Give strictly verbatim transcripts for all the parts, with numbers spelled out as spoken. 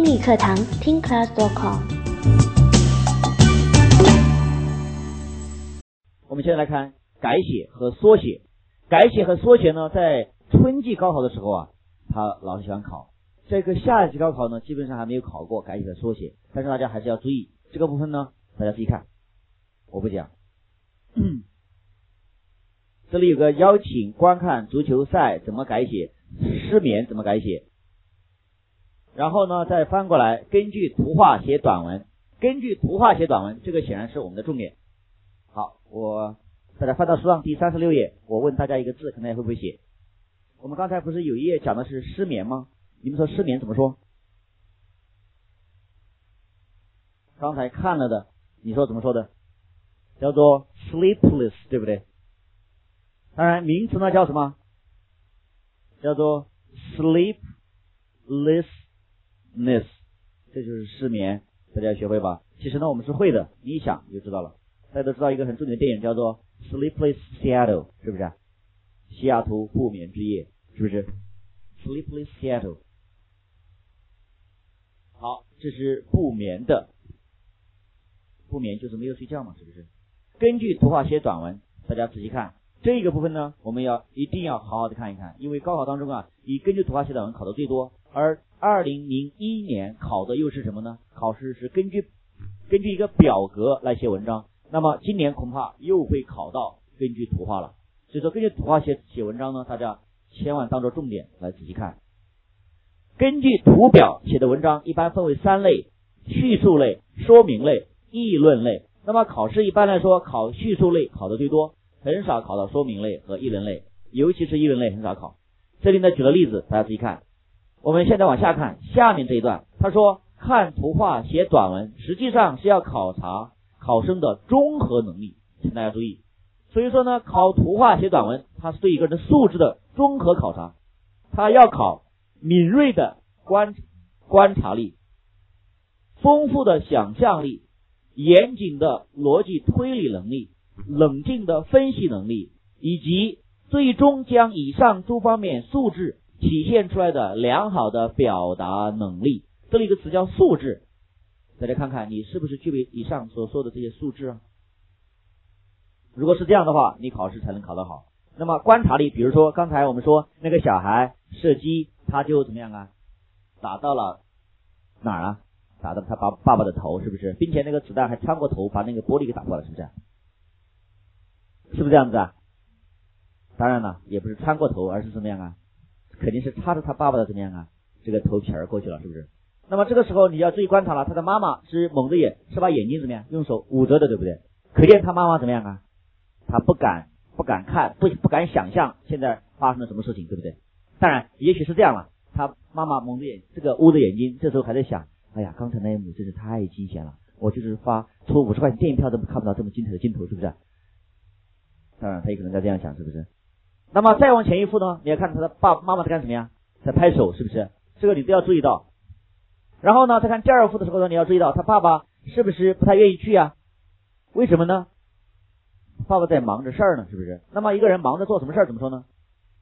英语课堂听 class dot com。 我们现在来看改写和缩写。改写和缩写呢，在春季高考的时候啊，他老师喜欢考。这个夏季高考呢，基本上还没有考过改写和缩写，但是大家还是要注意这个部分呢，大家自己看，我不讲。这里有个邀请观看足球赛怎么改写，失眠怎么改写。然后呢，再翻过来，根据图画写短文。根据图画写短文，这个显然是我们的重点。好，我大家翻到书上第三十六页，我问大家一个字，看大家会不会写。我们刚才不是有一页讲的是失眠吗？你们说失眠怎么说？刚才看了的，你说怎么说的？叫做 sleepless， 对不对？当然名词呢叫什么？叫做 sleeplessness， 这就是失眠，大家学会吧？其实呢我们是会的，你一想你就知道了。大家都知道一个很著名的电影叫做 Sleepless Seattle， 是不是？西雅图不眠之夜，是不是 Sleepless Seattle？ 好，这是不眠的，不眠就是没有睡觉嘛，是不是？根据图画写短文，大家仔细看这个部分呢，我们要一定要好好的看一看，因为高考当中啊，以根据图画写短文考的最多，而二零零一年考的又是什么呢？考试是根据根据一个表格来写文章，那么今年恐怕又会考到根据图画了。所以说根据图画写写文章呢，大家千万当作重点来仔细看。根据图表写的文章一般分为三类：叙述类、说明类、议论类。那么考试一般来说考叙述类考的最多，很少考到说明类和议论类，尤其是议论类很少考。这里呢举了例子，大家仔细看。我们现在往下看下面这一段，他说看图画写短文实际上是要考察考生的综合能力，请大家注意。所以说呢，考图画写短文它是对一个人的素质的综合考察，它要考敏锐的观观察力、丰富的想象力、严谨的逻辑推理能力、冷静的分析能力，以及最终将以上诸方面素质体现出来的良好的表达能力。这里一个词叫素质，大家看看你是不是具备以上所说的这些素质啊？如果是这样的话，你考试才能考得好。那么观察力，比如说刚才我们说那个小孩射击，他就怎么样啊？打到了哪儿啊？打到他爸爸爸的头，是不是？并且那个子弹还穿过头，把那个玻璃给打破了，是不是？是不是这样子啊？当然了，也不是穿过头，而是怎么样啊？肯定是插着他爸爸的怎么样啊？这个头皮儿过去了，是不是？那么这个时候你要注意观察了，他的妈妈是蒙着眼，是把眼睛怎么样？用手捂着的，对不对？可见他妈妈怎么样啊？他不敢不敢看，不不敢想象现在发生了什么事情，对不对？当然也许是这样了，他妈妈蒙着眼，这个捂着眼睛，这时候还在想，哎呀，刚才那一幕真是太惊险了，我就是发出五十块钱电影票都看不到这么精彩的镜头，是不是？当然他也可能在这样想，是不是？那么再往前一步呢，你要看他的爸爸妈妈在干什么呀？在拍手，是不是？这个你都要注意到。然后呢，再看第二幅的时候呢，你要注意到他爸爸是不是不太愿意去啊？为什么呢？爸爸在忙着事儿呢，是不是？那么一个人忙着做什么事儿，怎么说呢？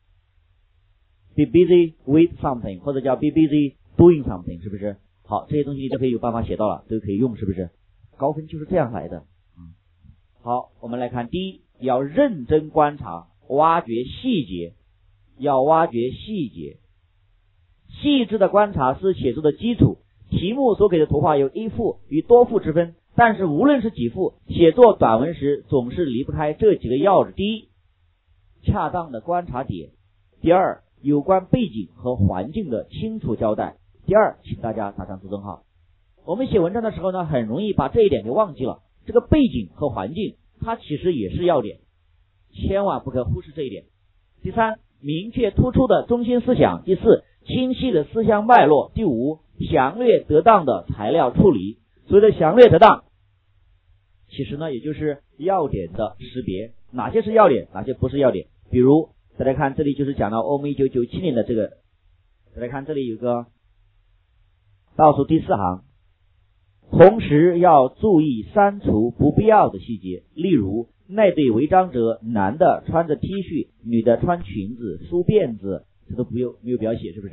Be busy with something， 或者叫 be busy doing something， 是不是？好，这些东西你都可以有办法写到了，都可以用，是不是？高分就是这样来的。嗯，好，我们来看，第一，要认真观察，挖掘细节，要挖掘细节。细致的观察是写作的基础。题目所给的图画有一幅与多幅之分，但是无论是几幅，写作短文时总是离不开这几个要旨：第一，恰当的观察点；第二，有关背景和环境的清楚交代；第二，请大家打上注顿号。我们写文章的时候呢，很容易把这一点给忘记了。这个背景和环境，它其实也是要点，千万不可忽视这一点。第三，明确突出的中心思想；第四，清晰的思想脉络；第五，详略得当的材料处理。所谓的详略得当，其实呢也就是要点的识别，哪些是要点，哪些不是要点。比如大家看这里就是讲到欧盟一九九七年的这个，大家看这里有个倒数第四行，同时要注意删除不必要的细节，例如那对违章者，男的穿着 T 恤，女的穿裙子梳辫子，这都不用没有表写，是不是啊？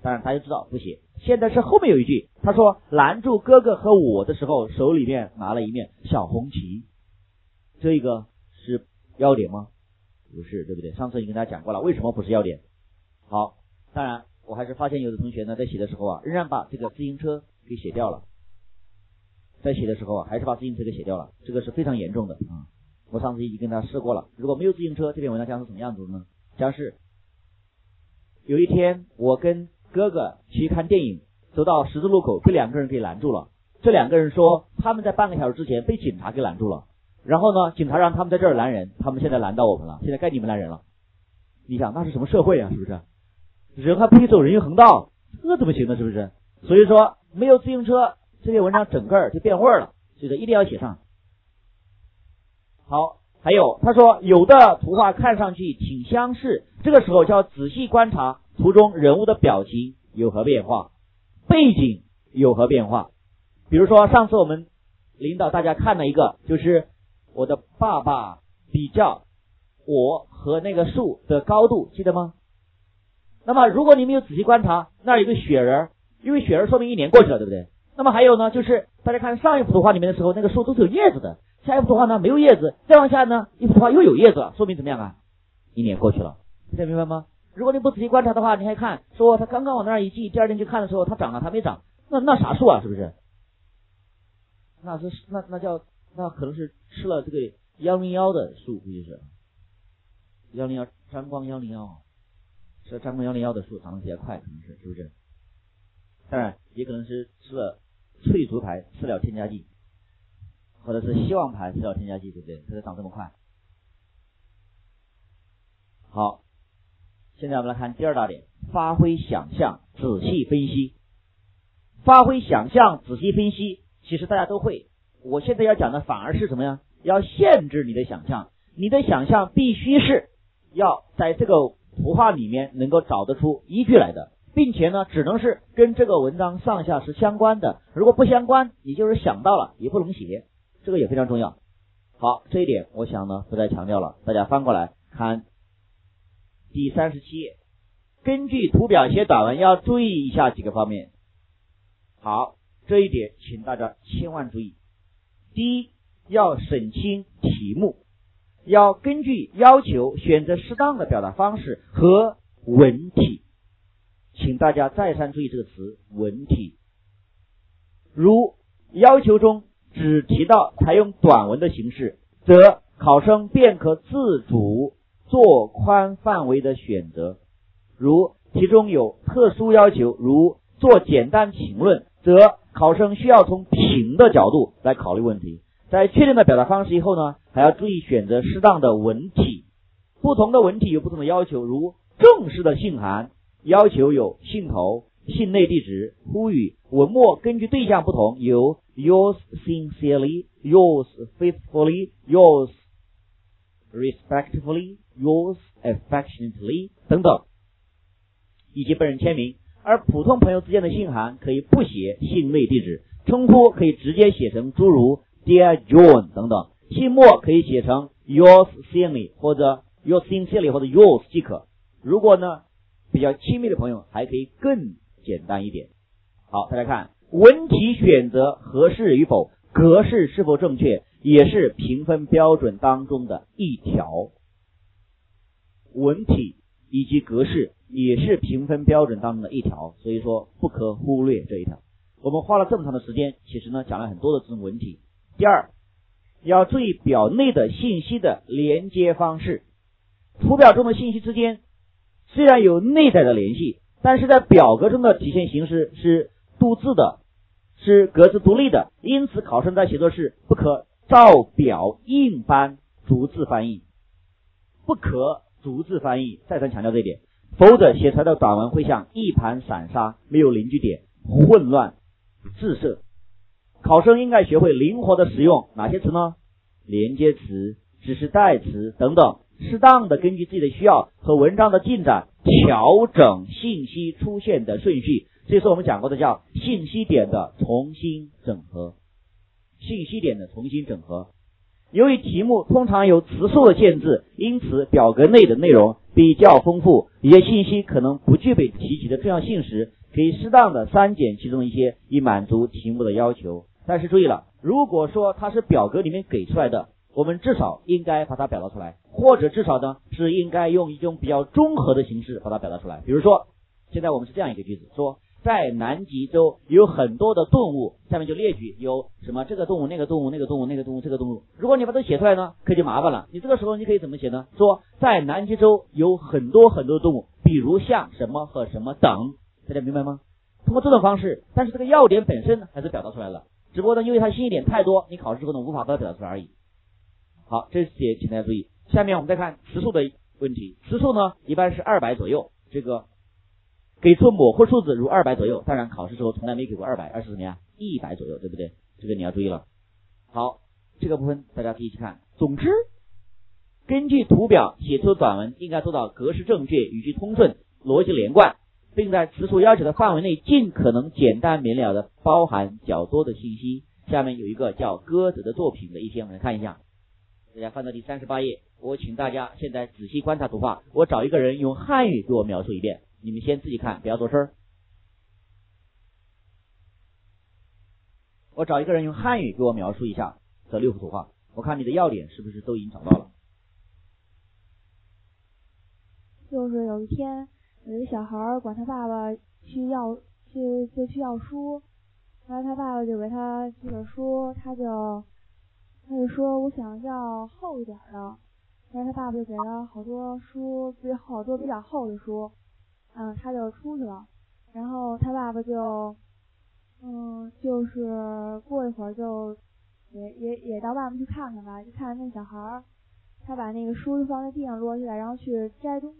当然他就知道不写。现在是后面有一句，他说拦住哥哥和我的时候，手里面拿了一面小红旗，这个是要点吗？不是，对不对？上次已经跟大家讲过了，为什么不是要点？好，当然我还是发现有的同学呢在写的时候啊，仍然把这个自行车给写掉了，在写的时候啊，还是把自行车给写掉了，这个是非常严重的啊！我上次已经跟大家试过了，如果没有自行车，这篇文章将是什么样子呢？将是有一天我跟哥哥去看电影，走到十字路口，被两个人给拦住了。这两个人说他们在半个小时之前被警察给拦住了，然后呢，警察让他们在这儿拦人，他们现在拦到我们了，现在该你们拦人了。你想那是什么社会啊？是不是？人还不许走人行横道，这怎么行呢？是不是？所以说没有自行车，这篇文章整个就变味儿了，所以说一定要写上。好，还有他说有的图画看上去挺相似，这个时候就要仔细观察图中人物的表情有何变化，背景有何变化。比如说上次我们领导大家看了一个，就是我的爸爸比较我和那个树的高度，记得吗？那么如果你没有仔细观察，那儿有个雪人，因为雪人说明一年过去了，对不对？那么还有呢，就是大家看上一幅图画里面的时候，那个树都是有叶子的，下一幅图画呢没有叶子，再往下呢一幅图画又有叶子了，说明怎么样啊？一年过去了，大家明白吗？如果你不仔细观察的话，你还看说他刚刚往那儿一记，第二天去看的时候他长了他没长，那那啥树啊？是不是？那是那那叫那可能是吃了这个幺零幺的树，估计是幺零幺沾光幺零幺，吃了沾光幺零幺的树长得比较快，可能是是不是？当然也可能是吃了翠竹牌吃了添加剂，或者是希望牌吃了添加剂，对不对？它才长这么快。好，现在我们来看第二大点，发挥想象，仔细分析。发挥想象，仔细分析，其实大家都会。我现在要讲的反而是什么呀？要限制你的想象，你的想象必须是要在这个图画里面能够找得出依据来的，并且呢，只能是跟这个文章上下是相关的。如果不相关，你就是想到了也不能写，这个也非常重要。好，这一点我想呢不再强调了，大家翻过来看第三十七页，根据图表写短文要注意以下几个方面。好，这一点请大家千万注意。第一，要审清题目，要根据要求选择适当的表达方式和文体。请大家再三注意这个词，文体。如要求中只提到采用短文的形式，则考生便可自主做宽范围的选择。如其中有特殊要求，如做简单评论，则考生需要从评的角度来考虑问题。在确定的表达方式以后呢，还要注意选择适当的文体。不同的文体有不同的要求，如正式的信函要求有信头、信内地址、呼吁。文末根据对象不同，有 yours sincerely, yours faithfully, yours respectfully, yours affectionately 等等，以及本人签名。而普通朋友之间的信函可以不写信内地址，称呼可以直接写成诸如 Dear John 等等，信末可以写成 yours sincerely 或者 yours sincerely 或者 yours 即可。如果呢比较亲密的朋友，还可以更简单一点。好，大家看文体选择合适与否，格式是否正确，也是评分标准当中的一条。文体以及格式也是评分标准当中的一条，所以说不可忽略这一条。我们花了这么长的时间，其实呢讲了很多的这种文体。第二，要注意表内的信息的连接方式。图表中的信息之间虽然有内在的联系，但是在表格中的体现形式是独自的，是格子独立的，因此考生在写作时不可照表印般逐字翻译，不可逐字翻译，再三强调这一点，否则写出来的短文会像一盘散沙，没有凝聚点，混乱滞涩。考生应该学会灵活的使用哪些词呢？连接词、指示代词等等，适当的根据自己的需要和文章的进展调整信息出现的顺序，这是我们讲过的叫信息点的重新整合。信息点的重新整合由于题目通常有词数的限制，因此表格内的内容比较丰富，一些信息可能不具备提起的重要性时，可以适当的删减其中一些，以满足题目的要求。但是注意了，如果说它是表格里面给出来的，我们至少应该把它表达出来，或者至少呢是应该用一种比较综合的形式把它表达出来。比如说，现在我们是这样一个句子，说在南极洲有很多的动物，下面就列举有什么这个动物、那个动物、那个动物、那个动物、这个动物。如果你把它写出来呢，可就麻烦了。你这个时候你可以怎么写呢？说在南极洲有很多很多动物，比如像什么和什么等，大家明白吗？通过这种方式，但是这个要点本身还是表达出来了，只不过呢，因为它信息点太多，你考试之后呢无法把它表达出来而已。好，这些请大家注意。下面我们再看词数的问题，词数呢一般是二百左右，这个给出模糊数字如二百左右，当然考试时候从来没给过二百，而是怎么样一百左右，对不对？这个你要注意了。好，这个部分大家可以一起看。总之，根据图表写出短文应该做到格式正确、语句通顺、逻辑连贯，并在词数要求的范围内尽可能简单明了的包含较多的信息。下面有一个叫歌德的作品的一篇，我们来看一下。大家翻到第三十八页，我请大家现在仔细观察图画，我找一个人用汉语给我描述一遍，你们先自己看，不要做声。我找一个人用汉语给我描述一下这六幅图画，我看你的要点是不是都已经找到了。 就是有一天有一个小孩管他爸爸去要去就去要书，然后他爸爸就给他寄本书，他就他就说我想要厚一点的，然后他爸爸就给了好多书，好多比较厚的书，嗯，他就出去了，然后他爸爸就嗯就是过一会儿就也也也到外面去看看吧，就看那小孩他把那个书放在地上摞起来，然后去摘东西。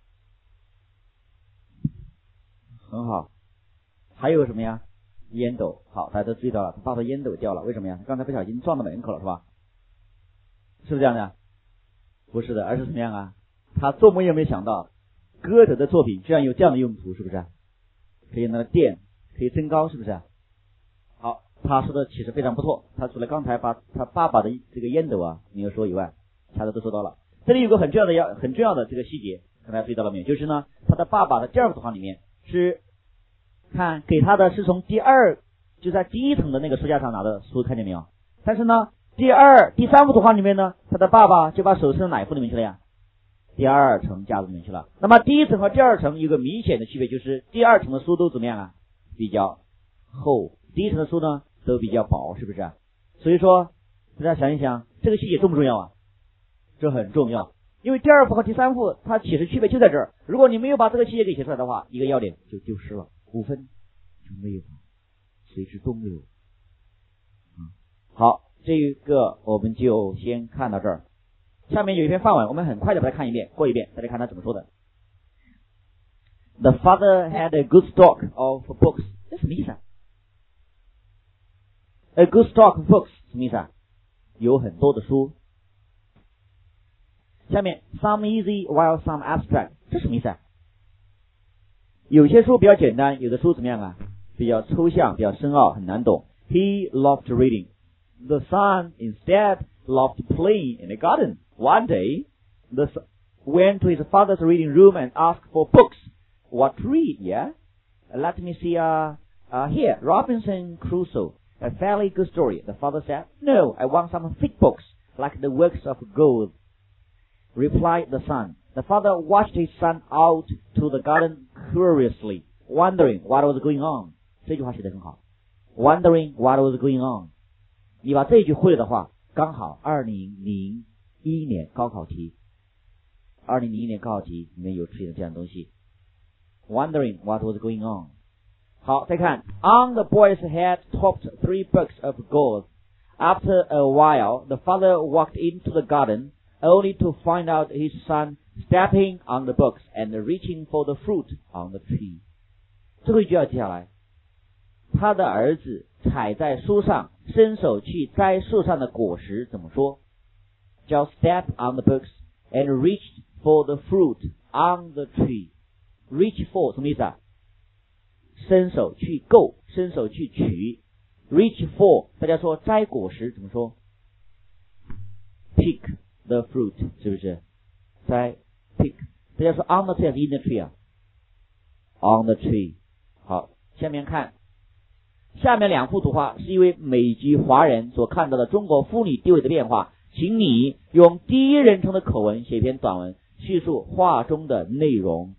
很好，还有什么呀？烟斗。好，大家都注意到了，他爸爸烟斗掉了，为什么呀？他刚才不小心撞到门口了，是吧？是不是这样的？不是的，而是什么样啊？他做梦也没想到，歌德的作品居然有这样的用途，是不是？可以拿来垫，可以增高，是不是？好，他说的其实非常不错。他除了刚才把他爸爸的这个烟斗啊没有说以外，其他的都说到了。这里有个很重要的要很重要的这个细节，大家注意到了没有？就是呢，他的爸爸的第二幅图画里面是看给他的是从第二就在第一层的那个书架上拿的书，看见没有？但是呢，第二第三幅图画里面呢，他的爸爸就把手伸到哪一幅里面去了呀？第二层架子里面去了。那么第一层和第二层有个明显的区别，就是第二层的书都怎么样啊？比较厚，第一层的书呢都比较薄，是不是？所以说大家想一想，这个细节重不重要啊？这很重要，因为第二幅和第三幅它其实区别就在这儿。如果你没有把这个细节给写出来的话，一个要点就丢失了，五分就没有了，随之东流。嗯，好，这个我们就先看到这儿。下面有一篇范文，我们很快的把它看一遍，过一遍，大家看他怎么说的。The father had a good stock of books， 这什么意思啊 ？A good stock of books 什么意思啊？有很多的书。下面 some easy while some abstract， 这什么意思啊？有些书比较简单，有的书怎么样啊？比较抽象，比较深奥，很难懂。He loved reading. The son instead loved playing in the garden. One day, the son went to his father's reading room and asked for books. What to read, yeah? Let me see, uh, uh, here, Robinson Crusoe, a fairly good story. The father said, no, I want some thick books, like the works of Goethe. Replied the son. The father watched his son out to the garden curiously, wondering what was going on. 这句话写得很好。Wondering what was going on. 你把这一句会了的话，刚好二零零一年高考题，二零零一年高考题里面有出现这样的东西。Wondering what was going on. 好，再看 On the boy's head topped three books of gold. After a while, the father walked into the garden, only to find out his son stepping on the books and reaching for the fruit on the tree. 最后一句要接下来，他的儿子踩在树上，伸手去摘树上的果实，怎么说？叫 step on the books and reached for the fruit on the tree. Reach for 什么意思啊？伸手去够，伸手去取。Reach for 大家说摘果实怎么说 pick the fruit， 是不是？摘 pick， 大家说 on the tree 还是 in the tree 啊 ？on the tree。好，下面看，下面两幅图画是一位美籍华人所看到的中国妇女地位的变化，请你用第一人称的口吻写一篇短文，叙述画中的内容。